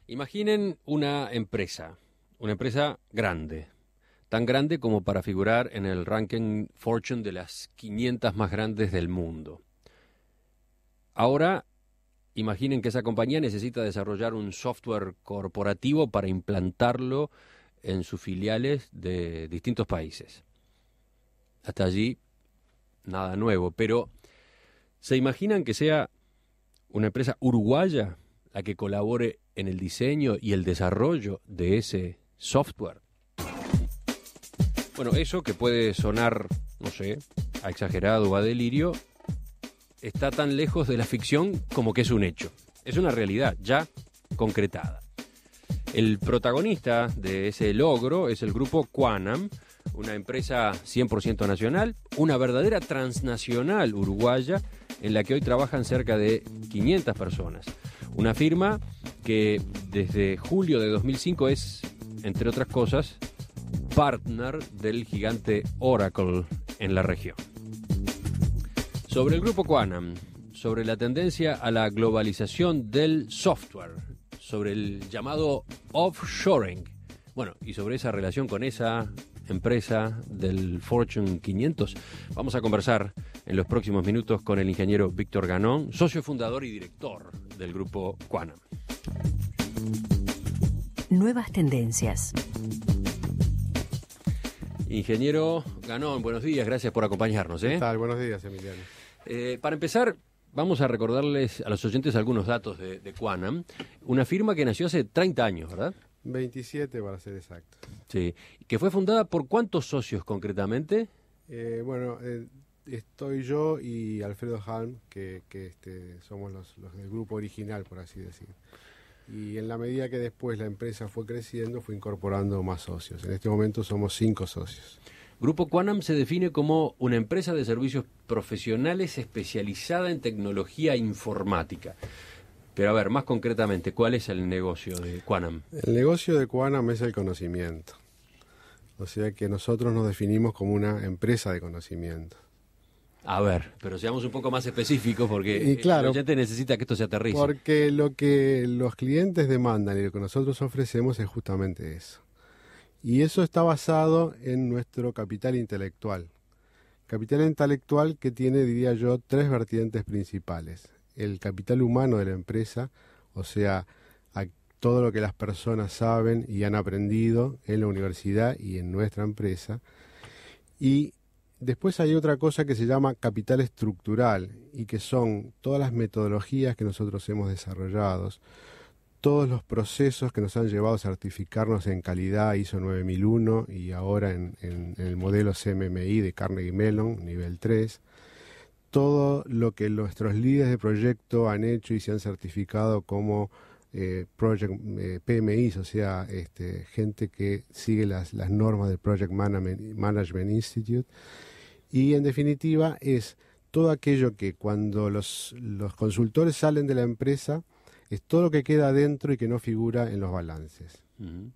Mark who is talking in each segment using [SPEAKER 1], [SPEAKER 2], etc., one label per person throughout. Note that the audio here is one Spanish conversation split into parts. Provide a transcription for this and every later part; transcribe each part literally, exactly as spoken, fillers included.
[SPEAKER 1] Imaginen una empresa, una empresa grande, tan grande como para figurar en el ranking Fortune de las quinientas más grandes del mundo. Ahora, imaginen que esa compañía necesita desarrollar un software corporativo para implantarlo en sus filiales de distintos países. Hasta allí, nada nuevo, pero ¿se imaginan que sea una empresa uruguaya la que colabore en el diseño y el desarrollo de ese software? Bueno, eso que puede sonar, no sé, a exagerado o a delirio, está tan lejos de la ficción como que es un hecho. Es una realidad ya concretada. El protagonista de ese logro es el grupo Quanam, una empresa cien por ciento nacional, una verdadera transnacional uruguaya en la que hoy trabajan cerca de quinientas personas. Una firma que desde julio de dos mil cinco es, entre otras cosas, partner del gigante Oracle en la región. Sobre el grupo Quanam, sobre la tendencia a la globalización del software, sobre el llamado offshoring, bueno, y sobre esa relación con esa empresa del Fortune quinientos, vamos a conversar en los próximos minutos con el ingeniero Víctor Ganón, socio fundador y director del grupo Quanam.
[SPEAKER 2] Nuevas tendencias.
[SPEAKER 1] Ingeniero Ganón, buenos días, gracias por acompañarnos. ¿eh?
[SPEAKER 3] ¿Qué tal? Buenos días, Emiliano.
[SPEAKER 1] Eh, para empezar, vamos a recordarles a los oyentes algunos datos de, de Quanam, una firma que nació hace treinta años, ¿verdad?
[SPEAKER 3] veintisiete para ser exacto.
[SPEAKER 1] Sí, que fue fundada por ¿cuántos socios concretamente?
[SPEAKER 3] Eh, bueno, eh, estoy yo y Alfredo Halm, que, que este, somos los, los del grupo original, por así decir. Y en la medida que después la empresa fue creciendo, fue incorporando más socios. En este momento somos cinco socios.
[SPEAKER 1] Grupo Quanam se define como una empresa de servicios profesionales especializada en tecnología informática. Pero a ver, más concretamente, ¿cuál es el negocio de Quanam?
[SPEAKER 3] El negocio de Quanam es el conocimiento. O sea que nosotros nos definimos como una empresa de conocimiento.
[SPEAKER 1] A ver, pero seamos un poco más específicos porque
[SPEAKER 3] y claro,
[SPEAKER 1] el oyente necesita que esto se aterrice.
[SPEAKER 3] Porque lo que los clientes demandan y lo que nosotros ofrecemos es justamente eso. Y eso está basado en nuestro capital intelectual. Capital intelectual que tiene, diría yo, tres vertientes principales. El capital humano de la empresa, o sea, a todo lo que las personas saben y han aprendido en la universidad y en nuestra empresa. Y después hay otra cosa que se llama capital estructural y que son todas las metodologías que nosotros hemos desarrollado, todos los procesos que nos han llevado a certificarnos en calidad I S O nueve mil uno y ahora en, en, en el modelo C M M I de Carnegie Mellon, nivel tres. Todo lo que nuestros líderes de proyecto han hecho y se han certificado como eh, project, eh, P M Is, o sea, este, gente que sigue las, las normas del Project Management, Management Institute. Y en definitiva es todo aquello que cuando los, los consultores salen de la empresa, es todo lo que queda adentro y que no figura en los balances.
[SPEAKER 1] Uh-huh.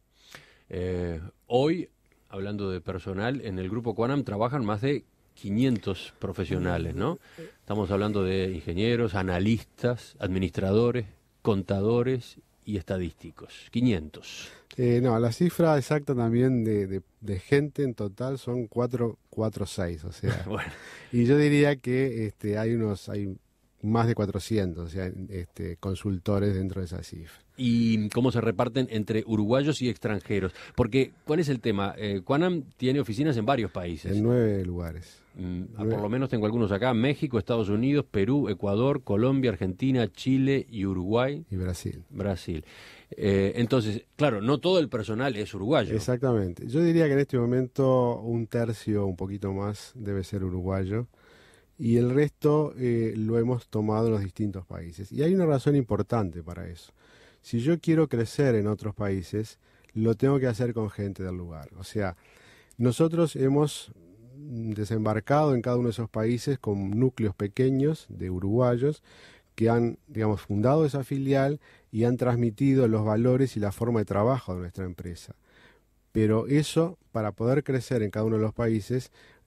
[SPEAKER 1] eh, hoy, hablando de personal, en el grupo Quanam trabajan más de quinientos profesionales, ¿no? Estamos hablando de ingenieros, analistas, administradores, contadores y estadísticos. quinientos.
[SPEAKER 3] Eh, no, la cifra exacta también de, de, de gente en total son cuatro o seis, o sea.
[SPEAKER 1] Bueno.
[SPEAKER 3] Y yo diría que este, hay unos, hay más de cuatrocientos, o sea, este, consultores dentro de esa cifra.
[SPEAKER 1] ¿Y cómo se reparten entre uruguayos y extranjeros? Porque, ¿cuál es el tema? Eh, Quanam tiene oficinas en varios países.
[SPEAKER 3] En nueve lugares.
[SPEAKER 1] Mm, nueve. Por lo menos tengo algunos acá: México, Estados Unidos, Perú, Ecuador, Colombia, Argentina, Chile y Uruguay.
[SPEAKER 3] Y Brasil.
[SPEAKER 1] Brasil. Eh, entonces, claro, no todo el personal es uruguayo.
[SPEAKER 3] Exactamente. Yo diría que en este momento un tercio, un poquito más, debe ser uruguayo. Y el resto eh, lo hemos tomado en los distintos países. Y hay una razón importante para eso. Si yo quiero crecer en otros países, lo tengo que hacer con gente del lugar. O sea, nosotros hemos desembarcado en cada uno de esos países con núcleos pequeños de uruguayos que han, digamos, fundado esa filial y han transmitido los valores y la forma de trabajo de nuestra empresa. Pero eso, para poder crecer en cada uno de los países,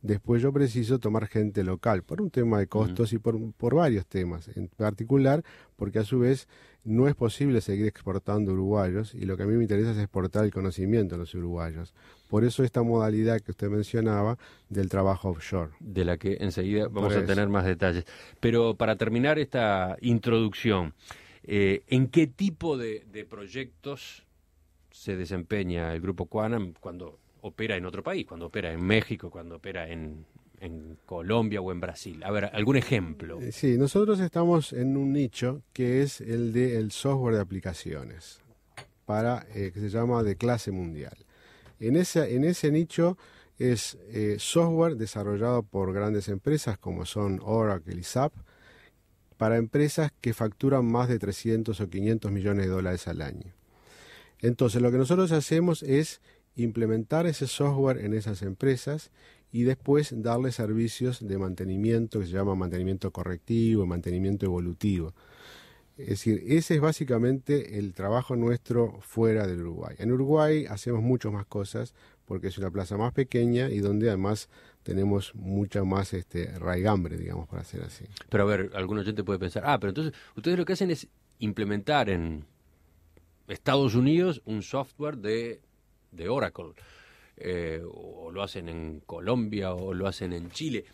[SPEAKER 3] después yo preciso tomar gente local, por un tema de costos uh-huh. y por, por varios temas, en particular porque a su vez no es posible seguir exportando uruguayos, y lo que a mí me interesa es exportar el conocimiento de los uruguayos. Por eso esta modalidad que usted mencionaba del trabajo offshore.
[SPEAKER 1] De la que enseguida vamos a tener más detalles. Pero para terminar esta introducción, eh, ¿en qué tipo de, de proyectos se desempeña el Grupo Quanam cuando opera en otro país, cuando opera en México, cuando opera en, en Colombia o en Brasil? A ver, ¿algún ejemplo?
[SPEAKER 3] Sí, nosotros estamos en un nicho que es el de el software de aplicaciones, para eh, que se llama de clase mundial. En ese, en ese nicho es eh, software desarrollado por grandes empresas como son Oracle y S A P, para empresas que facturan más de trescientos o quinientos millones de dólares al año. Entonces, lo que nosotros hacemos es implementar ese software en esas empresas y después darle servicios de mantenimiento que se llama mantenimiento correctivo, mantenimiento evolutivo. Es decir, ese es básicamente el trabajo nuestro fuera del Uruguay. En Uruguay hacemos muchas más cosas porque es una plaza más pequeña y donde además tenemos mucha más este, raigambre, digamos, para hacer así.
[SPEAKER 1] Pero a ver, algún oyente puede pensar, ah, pero entonces ustedes lo que hacen es implementar en Estados Unidos un software de, de Oracle, eh, o lo hacen en Colombia o lo hacen en Chile.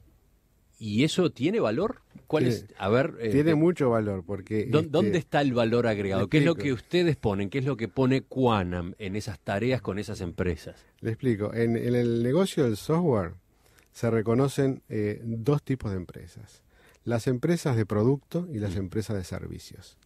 [SPEAKER 1] ¿Y eso tiene valor? ¿Cuál
[SPEAKER 3] tiene,
[SPEAKER 1] es? A ver, eh,
[SPEAKER 3] tiene mucho valor porque
[SPEAKER 1] ¿dónde, este, ¿dónde está el valor agregado? ¿Qué es lo que ustedes ponen? ¿Qué es lo que pone Quanam en esas tareas con esas empresas?
[SPEAKER 3] Le explico. En, en el negocio del software se reconocen eh, dos tipos de empresas: las empresas de producto y las empresas de servicios.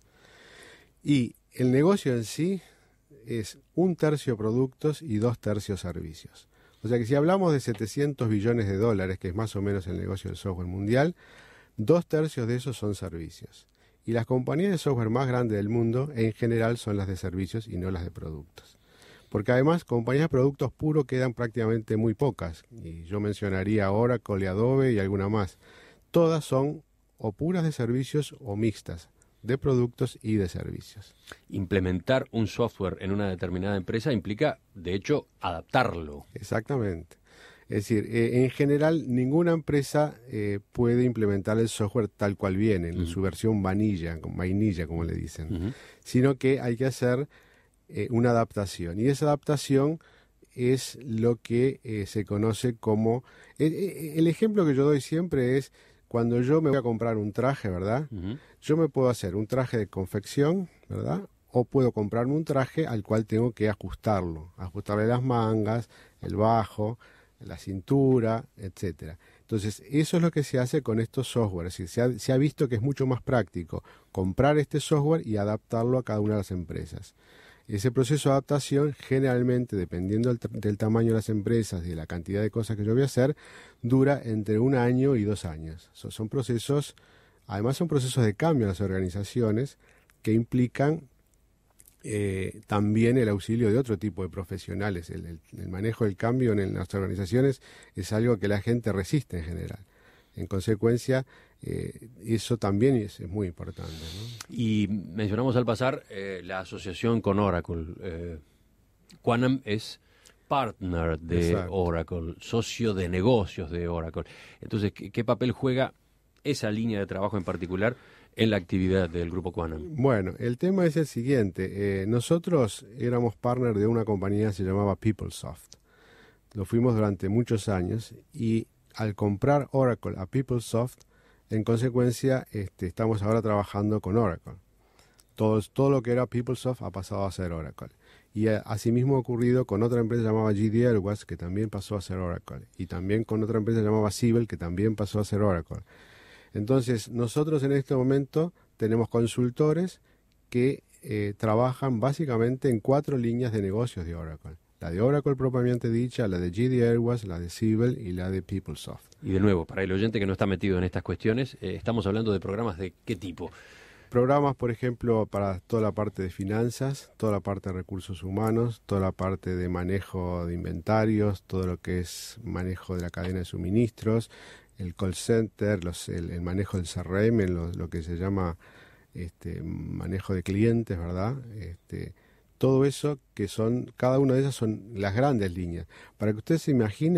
[SPEAKER 3] Y el negocio en sí es un tercio productos y dos tercios servicios. O sea que si hablamos de setecientos billones de dólares, que es más o menos el negocio del software mundial, dos tercios de esos son servicios. Y las compañías de software más grandes del mundo, en general, son las de servicios y no las de productos. Porque además, compañías de productos puros quedan prácticamente muy pocas. Y yo mencionaría Oracle y Adobe y alguna más. Todas son o puras de servicios o mixtas, de productos y de servicios.
[SPEAKER 1] Implementar un software en una determinada empresa implica, de hecho, adaptarlo.
[SPEAKER 3] Exactamente. Es decir, eh, en general, ninguna empresa eh, puede implementar el software tal cual viene, en uh-huh. su versión vanilla, vainilla, como le dicen, uh-huh. sino que hay que hacer eh, una adaptación. Y esa adaptación es lo que eh, se conoce como... Eh, el ejemplo que yo doy siempre es cuando yo me voy a comprar un traje, ¿verdad? Uh-huh. Yo me puedo hacer un traje de confección, ¿verdad? O puedo comprarme un traje al cual tengo que ajustarlo, ajustarle las mangas, el bajo, la cintura, etcétera. Entonces, eso es lo que se hace con estos software. Es decir, se ha, se ha visto que es mucho más práctico comprar este software y adaptarlo a cada una de las empresas. Ese proceso de adaptación, generalmente, dependiendo del, del tamaño de las empresas y de la cantidad de cosas que yo voy a hacer, dura entre un año y dos años. So, son procesos, además son procesos de cambio en las organizaciones que implican eh, también el auxilio de otro tipo de profesionales. El, el, el manejo del cambio en, en las organizaciones es algo que la gente resiste en general. En consecuencia, eh, eso también es, es muy importante, ¿no?
[SPEAKER 1] Y mencionamos al pasar eh, la asociación con Oracle. Eh, Quanam es partner de Exacto. Oracle, socio de negocios de Oracle. Entonces, ¿qué, qué papel juega esa línea de trabajo en particular en la actividad del Grupo Quanam?
[SPEAKER 3] Bueno, el tema es el siguiente. Eh, nosotros éramos partner de una compañía que se llamaba PeopleSoft. Lo fuimos durante muchos años y al comprar Oracle a PeopleSoft, en consecuencia, este, estamos ahora trabajando con Oracle. Todo, todo lo que era PeopleSoft ha pasado a ser Oracle. Y a, asimismo ha ocurrido con otra empresa llamada G D Airways, que también pasó a ser Oracle. Y también con otra empresa llamada Siebel, que también pasó a ser Oracle. Entonces, nosotros en este momento tenemos consultores que eh, trabajan básicamente en cuatro líneas de negocios de Oracle. La de Oracle propiamente dicha, la de G D Airways, la de Siebel y la de PeopleSoft.
[SPEAKER 1] Y de nuevo, para el oyente que no está metido en estas cuestiones, eh, estamos hablando de programas de qué tipo.
[SPEAKER 3] Programas, por ejemplo, para toda la parte de finanzas, toda la parte de recursos humanos, toda la parte de manejo de inventarios, todo lo que es manejo de la cadena de suministros, el call center, los, el, el manejo del C R M, lo, lo que se llama este, manejo de clientes, ¿verdad? Este, todo eso que son, cada una de esas son las grandes líneas. Para que usted se imagine,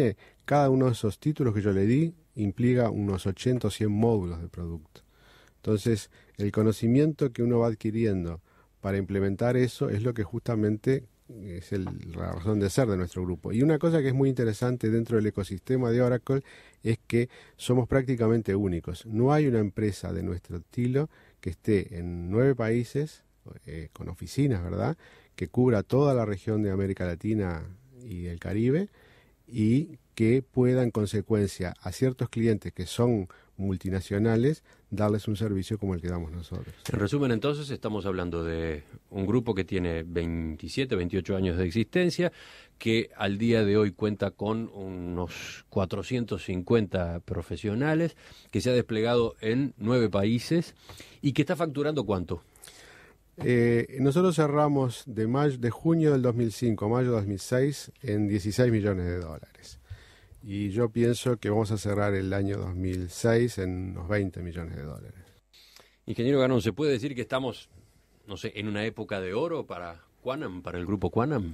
[SPEAKER 3] cada uno de esos títulos que yo le di implica unos ochenta o cien módulos de producto. Entonces, el conocimiento que uno va adquiriendo para implementar eso es lo que justamente es el, la razón de ser de nuestro grupo. Y una cosa que es muy interesante dentro del ecosistema de Oracle es que somos prácticamente únicos. No hay una empresa de nuestro estilo que esté en nueve países, eh, con oficinas, ¿verdad?, que cubra toda la región de América Latina y el Caribe, y que pueda en consecuencia a ciertos clientes que son multinacionales darles un servicio como el que damos nosotros.
[SPEAKER 1] En resumen, entonces, estamos hablando de un grupo que tiene veintisiete, veintiocho años de existencia, que al día de hoy cuenta con unos cuatrocientos cincuenta profesionales, que se ha desplegado en nueve países y que está facturando ¿cuánto?
[SPEAKER 3] Eh, nosotros cerramos de mayo, de junio del dos mil cinco a mayo del dos mil seis en dieciséis millones de dólares. Y yo pienso que vamos a cerrar el año dos mil seis en unos veinte millones de dólares.
[SPEAKER 1] Ingeniero Ganón, ¿se puede decir que estamos, no sé, en una época de oro para Quanam, para el grupo Quanam?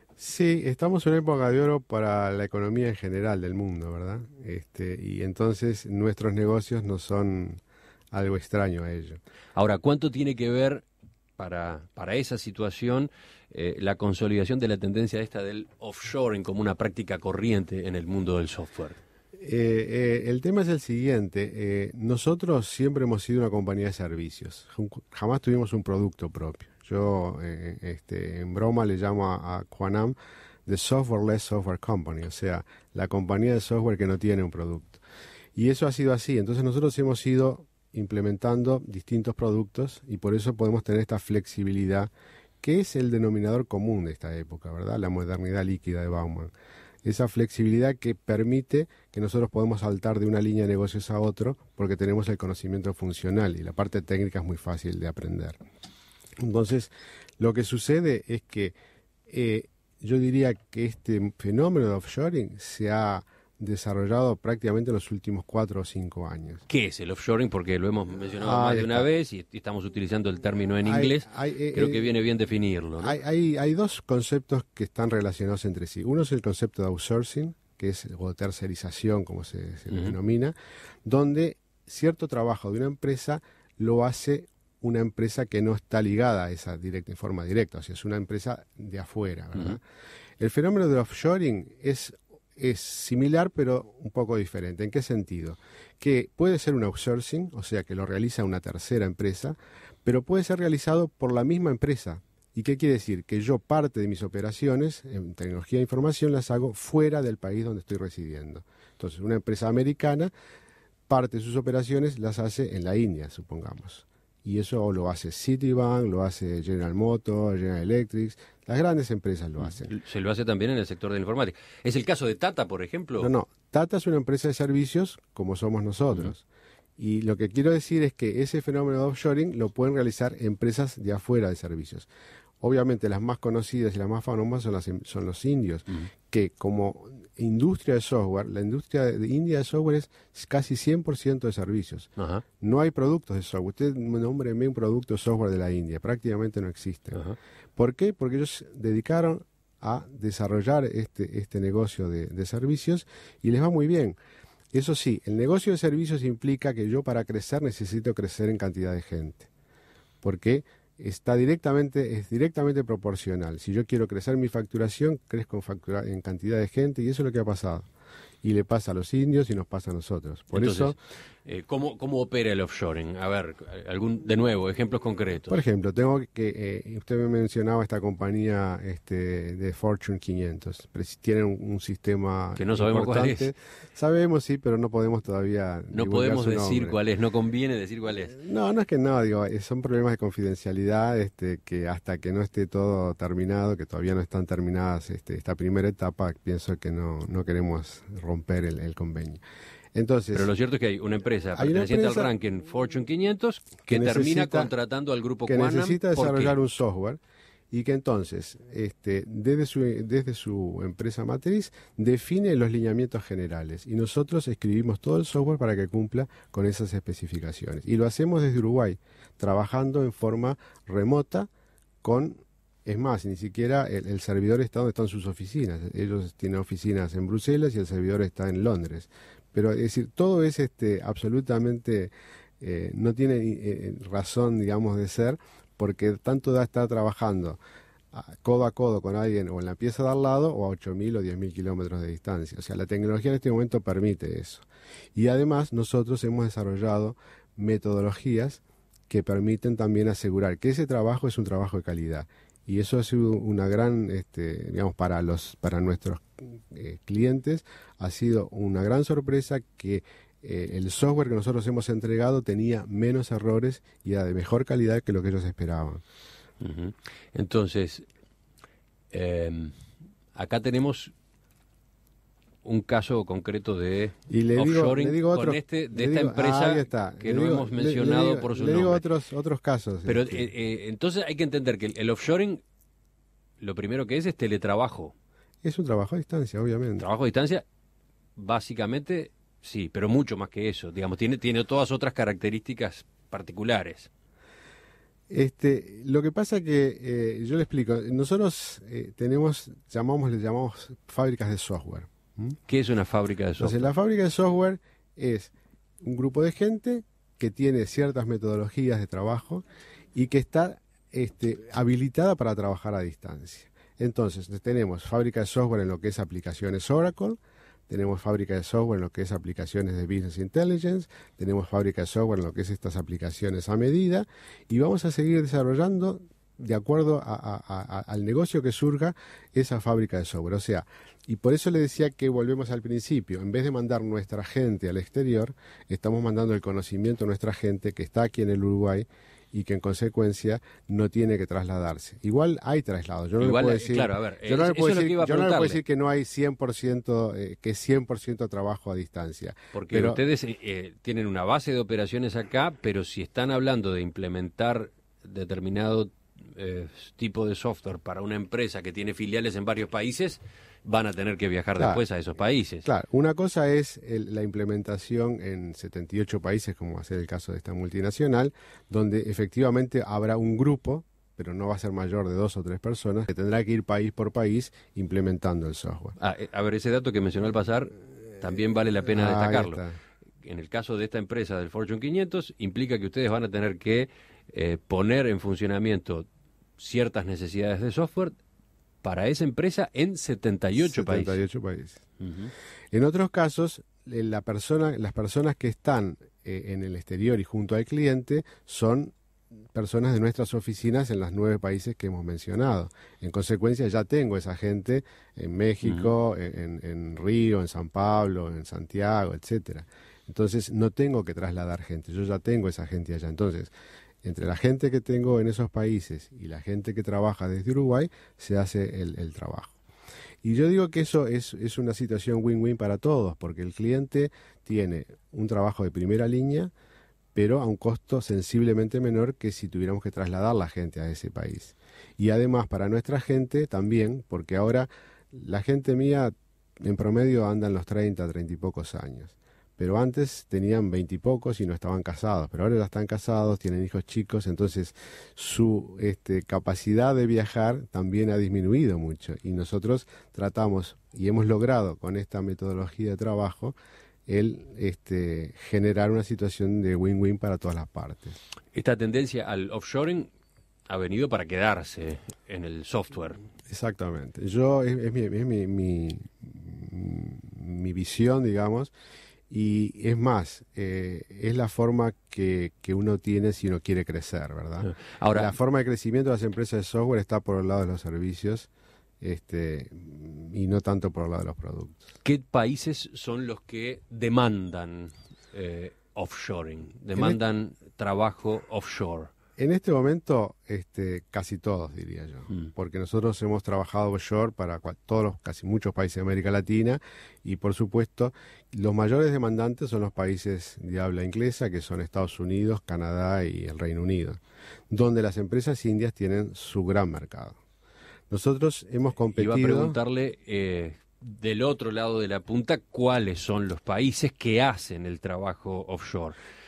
[SPEAKER 3] Sí, estamos en una época de oro para la economía en general del mundo, ¿verdad? Este, y entonces nuestros negocios no son algo extraño a ello.
[SPEAKER 1] Ahora, ¿cuánto tiene que ver para, para esa situación eh, la consolidación de la tendencia esta del offshoring como una práctica corriente en el mundo del software?
[SPEAKER 3] Eh, eh, el tema es el siguiente. Eh, nosotros siempre hemos sido una compañía de servicios. Jamás tuvimos un producto propio. Yo eh, este, en broma le llamo a, a Quanam The Software-less Software Company, o sea, la compañía de software que no tiene un producto. Y eso ha sido así. Entonces nosotros hemos ido implementando distintos productos y por eso podemos tener esta flexibilidad que es el denominador común de esta época, ¿verdad? La modernidad líquida de Bauman. Esa flexibilidad que permite que nosotros podemos saltar de una línea de negocios a otro porque tenemos el conocimiento funcional y la parte técnica es muy fácil de aprender. Entonces, lo que sucede es que eh, yo diría que este fenómeno de offshoring se ha desarrollado prácticamente en los últimos cuatro o cinco años.
[SPEAKER 1] ¿Qué es el offshoring? Porque lo hemos mencionado
[SPEAKER 3] ah,
[SPEAKER 1] más de
[SPEAKER 3] está.
[SPEAKER 1] una vez y estamos utilizando el término en
[SPEAKER 3] hay,
[SPEAKER 1] inglés.
[SPEAKER 3] Hay, eh,
[SPEAKER 1] Creo
[SPEAKER 3] eh,
[SPEAKER 1] que viene bien definirlo, ¿no?
[SPEAKER 3] Hay, hay, hay dos conceptos que están relacionados entre sí. Uno es el concepto de outsourcing, que es o tercerización, como se, se uh-huh. denomina, donde cierto trabajo de una empresa lo hace una empresa que no está ligada a esa directa, en forma directa, o sea, es una empresa de afuera, ¿verdad? Uh-huh. El fenómeno del offshoring es es similar pero un poco diferente. ¿En qué sentido? Que puede ser un outsourcing, o sea que lo realiza una tercera empresa, pero puede ser realizado por la misma empresa. ¿Y qué quiere decir? Que yo parte de mis operaciones en tecnología de información las hago fuera del país donde estoy residiendo. Entonces, una empresa americana parte de sus operaciones las hace en la India, supongamos. Y eso lo hace Citibank, lo hace General Motors, General Electric, las grandes empresas lo hacen.
[SPEAKER 1] Se lo hace también en el sector de la informática. ¿Es el caso de Tata, por ejemplo?
[SPEAKER 3] No, no. Tata es una empresa de servicios como somos nosotros. Uh-huh. Y lo que quiero decir es que ese fenómeno de offshoring lo pueden realizar empresas de afuera de servicios. Obviamente las más conocidas y las más famosas son, las, son los indios, uh-huh. que como industria de software, la industria de India de software es casi cien por ciento de servicios. Uh-huh. No hay productos de software. Usted nómbreme un producto de software de la India, prácticamente no existe. Uh-huh. ¿Por qué? Porque ellos se dedicaron a desarrollar este, este negocio de, de servicios y les va muy bien. Eso sí, el negocio de servicios implica que yo para crecer necesito crecer en cantidad de gente. ¿Por qué? Está directamente, es directamente proporcional. Si yo quiero crecer mi facturación, crezco en, factura, en cantidad de gente y eso es lo que ha pasado. Y le pasa a los indios y nos pasa a nosotros. Por
[SPEAKER 1] Entonces,
[SPEAKER 3] eso,
[SPEAKER 1] eh, ¿cómo, ¿cómo opera el offshoring? A ver, algún de nuevo, ejemplos concretos.
[SPEAKER 3] Por ejemplo, tengo que, eh, usted me mencionaba esta compañía este, de Fortune quinientos. Tienen un, un sistema
[SPEAKER 1] que no sabemos
[SPEAKER 3] importante.
[SPEAKER 1] cuál es.
[SPEAKER 3] Sabemos, sí, pero no podemos todavía
[SPEAKER 1] No podemos decir cuál es, no conviene decir cuál es.
[SPEAKER 3] No, no es que no, digo, son problemas de confidencialidad este, que hasta que no esté todo terminado, que todavía no están terminadas este, esta primera etapa, pienso que no, no queremos romper el, el convenio. Entonces,
[SPEAKER 1] pero lo cierto es que hay una empresa perteneciente al ranking Fortune quinientos que, que termina contratando al grupo
[SPEAKER 3] que
[SPEAKER 1] Quanam.
[SPEAKER 3] Necesita desarrollar un software y que entonces, este, desde su, desde su empresa matriz, define los lineamientos generales y nosotros escribimos todo el software para que cumpla con esas especificaciones. Y lo hacemos desde Uruguay, trabajando en forma remota con Es más, ni siquiera el, el servidor está donde están sus oficinas. Ellos tienen oficinas en Bruselas y el servidor está en Londres. Pero es decir, todo es este absolutamente, eh, no tiene eh, razón, digamos, de ser, porque tanto da estar trabajando a, codo a codo con alguien o en la pieza de al lado o a ocho mil o diez mil kilómetros de distancia. O sea, la tecnología en este momento permite eso. Y además nosotros hemos desarrollado metodologías que permiten también asegurar que ese trabajo es un trabajo de calidad. Y eso ha sido una gran, este, digamos, para los, para nuestros eh, clientes, ha sido una gran sorpresa que eh, el software que nosotros hemos entregado tenía menos errores y era de mejor calidad que lo que ellos esperaban.
[SPEAKER 1] Uh-huh. Entonces, eh, acá tenemos un caso concreto de
[SPEAKER 3] y le
[SPEAKER 1] offshoring
[SPEAKER 3] digo, le digo otro,
[SPEAKER 1] con este, de esta
[SPEAKER 3] digo,
[SPEAKER 1] empresa
[SPEAKER 3] ah, está.
[SPEAKER 1] que
[SPEAKER 3] le
[SPEAKER 1] no
[SPEAKER 3] digo,
[SPEAKER 1] hemos mencionado
[SPEAKER 3] le, le digo,
[SPEAKER 1] por su
[SPEAKER 3] le
[SPEAKER 1] nombre.
[SPEAKER 3] digo otros, otros casos.
[SPEAKER 1] Pero
[SPEAKER 3] este.
[SPEAKER 1] eh, eh, entonces hay que entender que el, el offshoring, lo primero que es es teletrabajo.
[SPEAKER 3] Es un trabajo a distancia, obviamente.
[SPEAKER 1] Trabajo a distancia, básicamente, sí, pero mucho más que eso. Digamos, tiene, tiene todas otras características particulares.
[SPEAKER 3] Este, lo que pasa que, eh, yo le explico, nosotros eh, tenemos, llamamos, le llamamos fábricas de software. ¿Mm?
[SPEAKER 1] ¿Qué es una fábrica de software?
[SPEAKER 3] Entonces, la fábrica de software es un grupo de gente que tiene ciertas metodologías de trabajo y que está este, habilitada para trabajar a distancia. Entonces, tenemos fábrica de software en lo que es aplicaciones Oracle, tenemos fábrica de software en lo que es aplicaciones de Business Intelligence, tenemos fábrica de software en lo que es estas aplicaciones a medida, y vamos a seguir desarrollando de acuerdo a, a, a, al negocio que surja esa fábrica de software. O sea, y por eso le decía que volvemos al principio, en vez de mandar nuestra gente al exterior, estamos mandando el conocimiento a nuestra gente que está aquí en el Uruguay y que en consecuencia no tiene que trasladarse. Igual hay traslados. Yo no
[SPEAKER 1] Igual,
[SPEAKER 3] le puedo decir,
[SPEAKER 1] claro, a ver,
[SPEAKER 3] yo no le
[SPEAKER 1] eso
[SPEAKER 3] puedo
[SPEAKER 1] es lo
[SPEAKER 3] decir,
[SPEAKER 1] que iba a
[SPEAKER 3] yo no le puedo
[SPEAKER 1] preguntarle.
[SPEAKER 3] decir que no hay cien por ciento, eh, que es cien por ciento trabajo a distancia.
[SPEAKER 1] Porque
[SPEAKER 3] pero,
[SPEAKER 1] ustedes eh, tienen una base de operaciones acá, pero si están hablando de implementar determinado eh, tipo de software para una empresa que tiene filiales en varios países, van a tener que viajar
[SPEAKER 3] Claro.
[SPEAKER 1] después a esos países.
[SPEAKER 3] Claro, una cosa es el- la implementación en setenta y ocho países, como va a ser el caso de esta multinacional, donde efectivamente habrá un grupo, pero no va a ser mayor de dos o tres personas, que tendrá que ir país por país implementando el software.
[SPEAKER 1] Ah, eh, a ver, ese dato que mencionó al pasar también vale la pena
[SPEAKER 3] Ah, ahí
[SPEAKER 1] destacarlo.
[SPEAKER 3] está.
[SPEAKER 1] En el caso de esta empresa del Fortune quinientos, implica que ustedes van a tener que eh, poner en funcionamiento ciertas necesidades de software para esa empresa en setenta y ocho países.
[SPEAKER 3] setenta y ocho países.
[SPEAKER 1] Uh-huh.
[SPEAKER 3] En otros casos, eh, la persona, las personas que están eh, en el exterior y junto al cliente son personas de nuestras oficinas en los nueve países que hemos mencionado. En consecuencia, ya tengo esa gente en México, uh-huh. en, en Río, en San Pablo, en Santiago, etcétera. Entonces, no tengo que trasladar gente, yo ya tengo esa gente allá. Entonces, entre la gente que tengo en esos países y la gente que trabaja desde Uruguay, se hace el, el trabajo. Y yo digo que eso es, es una situación win-win para todos, porque el cliente tiene un trabajo de primera línea, pero a un costo sensiblemente menor que si tuviéramos que trasladar la gente a ese país. Y además para nuestra gente también, porque ahora la gente mía en promedio anda en los treinta, treinta y pocos años. Pero antes tenían veintipocos y no estaban casados, pero ahora ya están casados, tienen hijos chicos, entonces su este, capacidad de viajar también ha disminuido mucho. Y nosotros tratamos y hemos logrado con esta metodología de trabajo el este, generar una situación de win-win para todas las partes.
[SPEAKER 1] Esta tendencia al offshoring ha venido para quedarse en el software.
[SPEAKER 3] Exactamente. Yo es, es, mi, es mi, mi, mi visión, digamos. Y es más, eh, es la forma que, que uno tiene si uno quiere crecer, ¿verdad? Ahora, la forma de crecimiento de las empresas de software está por el lado de los servicios este, y no tanto por el lado de los productos.
[SPEAKER 1] ¿Qué países son los que demandan eh, offshoring, demandan este, trabajo offshore?
[SPEAKER 3] En este momento, este, casi todos, diría yo, mm. porque nosotros hemos trabajado offshore para todos los, casi muchos países de América Latina y, por supuesto, los mayores demandantes son los países de habla inglesa, que son Estados Unidos, Canadá y el Reino Unido, donde las empresas indias tienen su gran mercado. Nosotros hemos competido...
[SPEAKER 1] Iba a preguntarle, eh, del otro lado de la punta, ¿cuáles son los países que hacen el trabajo offshore?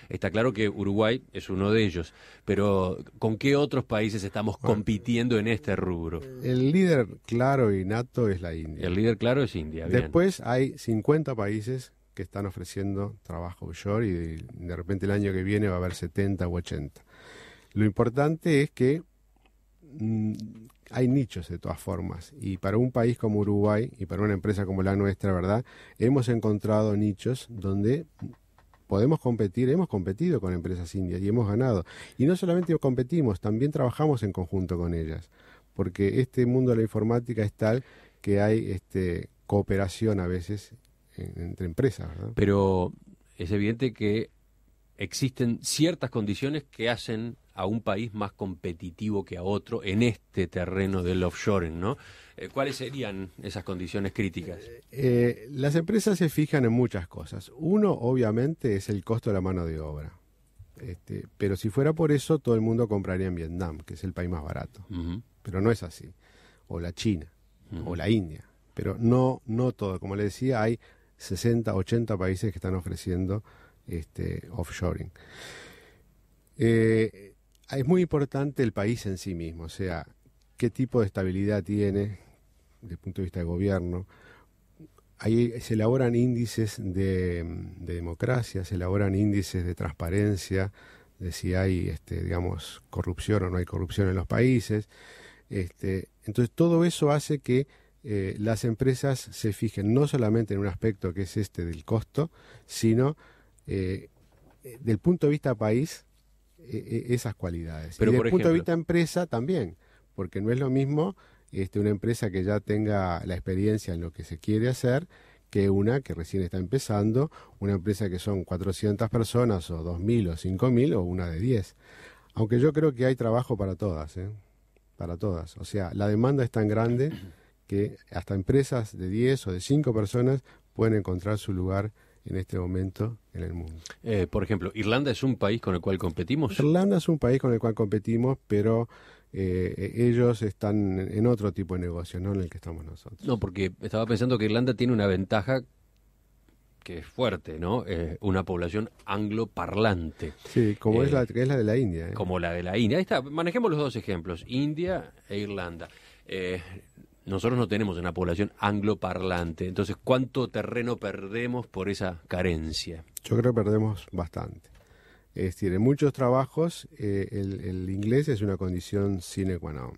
[SPEAKER 1] Está claro que Uruguay es uno de ellos, pero ¿con qué otros países estamos compitiendo en este rubro?
[SPEAKER 3] El líder claro y nato es la India.
[SPEAKER 1] El líder claro es India. Bien.
[SPEAKER 3] Después hay cincuenta países que están ofreciendo trabajo offshore y de, de repente el año que viene va a haber setenta u ochenta. Lo importante es que mmm, hay nichos de todas formas, y para un país como Uruguay y para una empresa como la nuestra, ¿verdad? Hemos encontrado nichos donde podemos competir, hemos competido con empresas indias y hemos ganado. Y no solamente competimos, también trabajamos en conjunto con ellas, porque este mundo de la informática es tal que hay este, cooperación a veces en, entre empresas, ¿verdad?
[SPEAKER 1] Pero es evidente que existen ciertas condiciones que hacen a un país más competitivo que a otro en este terreno del offshoring, ¿no? Eh, ¿Cuáles serían esas condiciones críticas?
[SPEAKER 3] Eh, las empresas se fijan en muchas cosas. Uno, obviamente, es el costo de la mano de obra. Este, pero si fuera por eso, todo el mundo compraría en Vietnam, que es el país más barato.
[SPEAKER 1] Uh-huh.
[SPEAKER 3] Pero no es así. O la China,
[SPEAKER 1] uh-huh.
[SPEAKER 3] o la India. Pero no, no todo. Como le decía, hay sesenta, ochenta países que están ofreciendo este, offshoring. Eh, es muy importante el país en sí mismo, o sea, qué tipo de estabilidad tiene desde el punto de vista de gobierno. Ahí se elaboran índices de, de democracia, se elaboran índices de transparencia, de si hay, este, digamos, corrupción o no hay corrupción en los países. Este, entonces, todo eso hace que eh, las empresas se fijen no solamente en un aspecto que es este del costo, sino eh, del punto de vista país, eh, esas cualidades.
[SPEAKER 1] Pero,
[SPEAKER 3] y
[SPEAKER 1] por
[SPEAKER 3] del punto
[SPEAKER 1] ejemplo,
[SPEAKER 3] de vista empresa también, porque no es lo mismo este, una empresa que ya tenga la experiencia en lo que se quiere hacer que una que recién está empezando, una empresa que son cuatrocientas personas o dos mil o cinco mil o una de diez. Aunque yo creo que hay trabajo para todas, ¿eh? Para todas. O sea, la demanda es tan grande que hasta empresas de diez o de cinco personas pueden encontrar su lugar en este momento en el mundo.
[SPEAKER 1] Eh, por ejemplo, ¿Irlanda es un país con el cual competimos?
[SPEAKER 3] Irlanda es un país con el cual competimos, pero eh, ellos están en otro tipo de negocio, no en el que estamos nosotros.
[SPEAKER 1] No, porque estaba pensando que Irlanda tiene una ventaja que es fuerte, ¿no? Eh, una población angloparlante.
[SPEAKER 3] Sí, como
[SPEAKER 1] eh,
[SPEAKER 3] es, la, que es la de la India. ¿eh?
[SPEAKER 1] Como la de la India. Ahí está, manejemos los dos ejemplos, India e Irlanda. Eh, nosotros no tenemos una población angloparlante, entonces, ¿cuánto terreno perdemos por esa carencia?
[SPEAKER 3] Yo creo que perdemos bastante. Es decir, en muchos trabajos eh, el, el inglés es una condición sine qua non.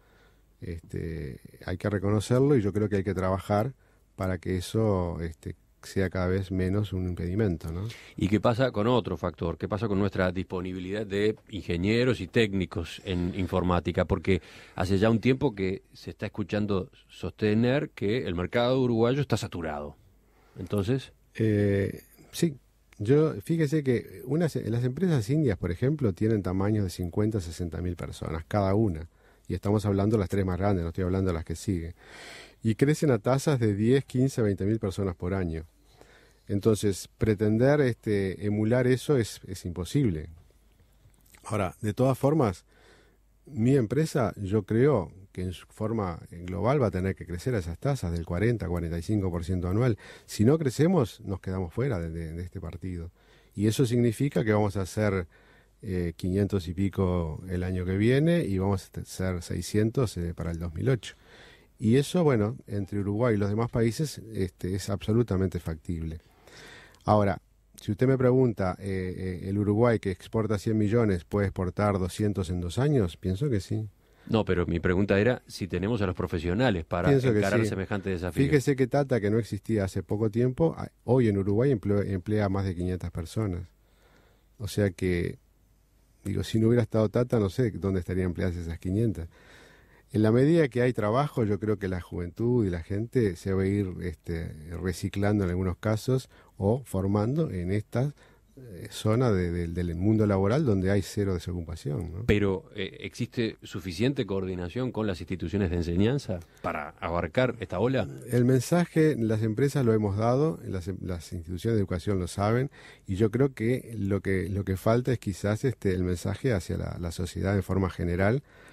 [SPEAKER 3] Este, hay que reconocerlo y yo creo que hay que trabajar para que eso este, sea cada vez menos un impedimento, ¿no?
[SPEAKER 1] ¿Y qué pasa con otro factor? ¿Qué pasa con nuestra disponibilidad de ingenieros y técnicos en informática? Porque hace ya un tiempo que se está escuchando sostener que el mercado uruguayo está saturado. Entonces...
[SPEAKER 3] Eh, sí. Yo, fíjese que unas, las empresas indias, por ejemplo, tienen tamaños de cincuenta a sesenta mil personas, cada una. Y estamos hablando de las tres más grandes, no estoy hablando de las que siguen. Y crecen a tasas de diez, quince, veinte mil personas por año. Entonces, pretender este, emular eso es, es imposible. Ahora, de todas formas, mi empresa, yo creo que en su forma global va a tener que crecer a esas tasas del cuarenta, cuarenta y cinco por ciento anual. Si no crecemos, nos quedamos fuera de, de, de este partido. Y eso significa que vamos a hacer eh, quinientos y pico el año que viene y vamos a hacer seiscientos eh, para el dos mil ocho. Y eso, bueno, entre Uruguay y los demás países este, es absolutamente factible. Ahora, si usted me pregunta, eh, eh, ¿el Uruguay que exporta cien millones puede exportar doscientos en dos años? Pienso que sí.
[SPEAKER 1] No, pero mi pregunta era si tenemos a los profesionales para
[SPEAKER 3] Pienso que
[SPEAKER 1] encarar
[SPEAKER 3] sí.
[SPEAKER 1] semejante desafío.
[SPEAKER 3] Fíjese que Tata, que no existía hace poco tiempo, hoy en Uruguay emplea, emplea a más de quinientas personas. O sea que, digo, si no hubiera estado Tata, no sé dónde estarían empleadas esas quinientas. En la medida que hay trabajo, yo creo que la juventud y la gente se va a ir este, reciclando en algunos casos o formando en esta eh, zona de, de, del mundo laboral donde hay cero desocupación, ¿no?
[SPEAKER 1] Pero eh, ¿existe suficiente coordinación con las instituciones de enseñanza para abarcar esta ola?
[SPEAKER 3] El mensaje, las empresas lo hemos dado, las, las instituciones de educación lo saben, y yo creo que lo que, lo que falta es quizás este, el mensaje hacia la, la sociedad de forma general,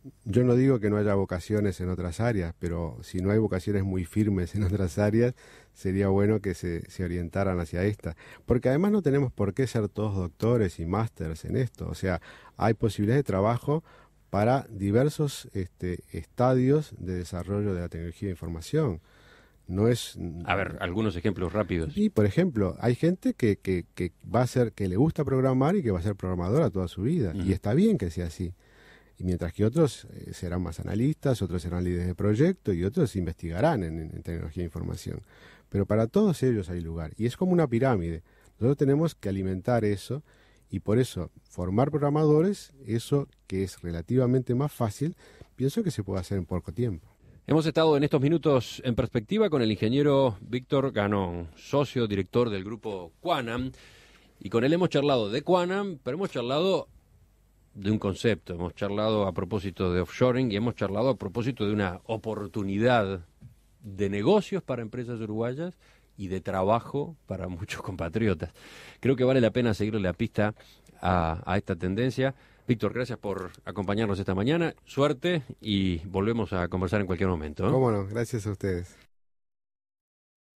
[SPEAKER 3] Yo no digo que no haya vocaciones en otras áreas, pero si no hay vocaciones muy firmes en otras áreas, sería bueno que se, se orientaran hacia esta. Porque además no tenemos por qué ser todos doctores y másters en esto. O sea, hay posibilidades de trabajo para diversos este, estadios de desarrollo de la tecnología de información. No es...
[SPEAKER 1] A ver, algunos ejemplos rápidos.
[SPEAKER 3] Y, por ejemplo, hay gente que, que, que va a ser, que le gusta programar y que va a ser programadora toda su vida. Uh-huh. Y está bien que sea así. Y mientras que otros eh, serán más analistas, otros serán líderes de proyecto y otros investigarán en, en tecnología de información. Pero para todos ellos hay lugar. Y es como una pirámide. Nosotros tenemos que alimentar eso y por eso formar programadores, eso que es relativamente más fácil, pienso que se puede hacer en poco tiempo.
[SPEAKER 1] Hemos estado en estos minutos en perspectiva con el ingeniero Víctor Ganón, socio director del grupo Quanam, y con él hemos charlado de Quanam, pero hemos charlado de un concepto, hemos charlado a propósito de offshoring y hemos charlado a propósito de una oportunidad de negocios para empresas uruguayas y de trabajo para muchos compatriotas. Creo que vale la pena seguirle la pista a, a esta tendencia. Víctor, gracias por acompañarnos esta mañana. Suerte y volvemos a conversar en cualquier momento, ¿eh?
[SPEAKER 3] Cómo no, gracias a ustedes.